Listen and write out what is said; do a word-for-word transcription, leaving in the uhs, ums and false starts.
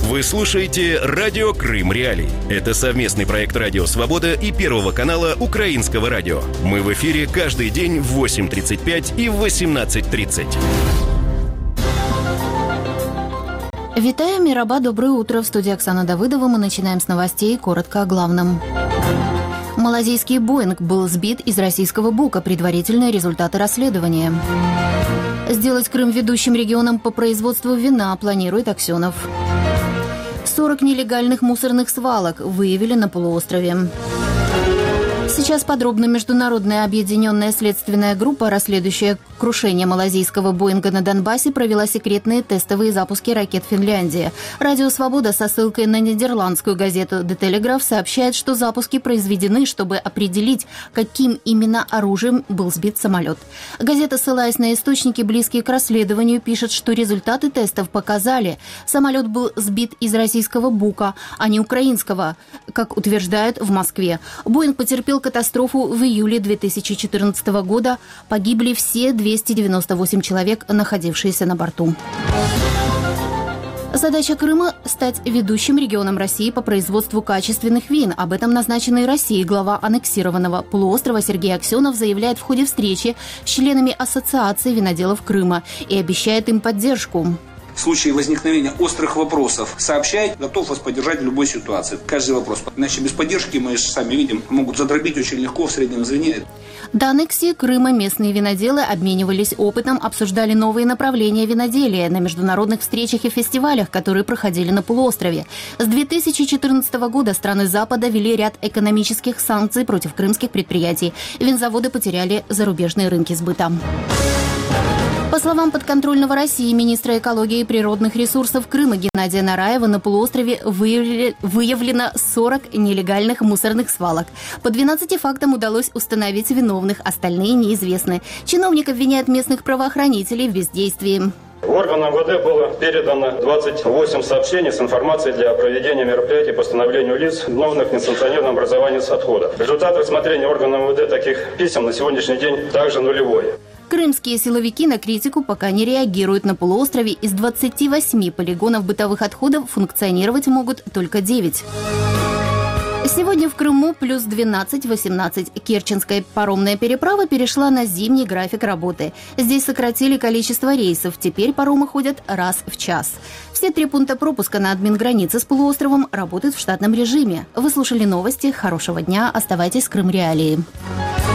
Вы слушаете «Радио Крым Реалии». Это совместный проект «Радио Свобода» и Первого канала Украинского радио. Мы в эфире каждый день в восемь тридцать пять и в восемнадцать тридцать. Витаю, Мираба, доброе утро. В студии Оксана Давыдова. Мы начинаем с новостей. Коротко о главном. Малазийский «Боинг» был сбит из российского Бука. Предварительные результаты расследования. Сделать Крым ведущим регионом по производству вина планирует Аксенов. сорок нелегальных мусорных свалок выявили на полуострове. Сейчас подробно. Международная объединенная следственная группа, расследующая крушение малазийского «Боинга» на Донбассе, провела секретные тестовые запуски ракет Финляндии. Радио «Свобода» со ссылкой на нидерландскую газету «The Telegraph» сообщает, что запуски произведены, чтобы определить, каким именно оружием был сбит самолет. Газета, ссылаясь на источники, близкие к расследованию, пишет, что результаты тестов показали, самолет был сбит из российского «Бука», а не украинского, как утверждают в Москве. «Боинг» потерпел катастрофу в июле две тысячи четырнадцатого года. Погибли все двести девяносто восемь человек, находившиеся на борту. Задача Крыма – стать ведущим регионом России по производству качественных вин. Об этом назначенный Россией глава аннексированного полуострова Сергей Аксенов заявляет в ходе встречи с членами Ассоциации виноделов Крыма и обещает им поддержку. В случае возникновения острых вопросов сообщай, готов вас поддержать в любой ситуации. Каждый вопрос. Иначе без поддержки, мы же сами видим, могут задробить очень легко в среднем звене. До аннексии Крыма местные виноделы обменивались опытом, обсуждали новые направления виноделия на международных встречах и фестивалях, которые проходили на полуострове. С две тысячи четырнадцатого года страны Запада ввели ряд экономических санкций против крымских предприятий. Винзаводы потеряли зарубежные рынки сбыта. По словам подконтрольного России министра экологии и природных ресурсов Крыма Геннадия Нараева, на полуострове выявили, выявлено сорок нелегальных мусорных свалок. По двенадцати фактам удалось установить виновных, остальные неизвестны. Чиновник обвиняет местных правоохранителей в бездействии. Органам МВД было передано двадцать восемь сообщений с информацией для проведения мероприятий по становлению лиц, виновных в несанкционированном образовании отхода. Результат рассмотрения органов МВД таких писем на сегодняшний день также нулевой. Крымские силовики на критику пока не реагируют. На полуострове из двадцати восьми полигонов бытовых отходов функционировать могут только девять. Сегодня в Крыму плюс двенадцать-восемнадцать. Керченская паромная переправа перешла на зимний график работы. Здесь сократили количество рейсов. Теперь паромы ходят раз в час. Все три пункта пропуска на админгранице с полуостровом работают в штатном режиме. Вы слушали новости. Хорошего дня. Оставайтесь с Крым Реалии.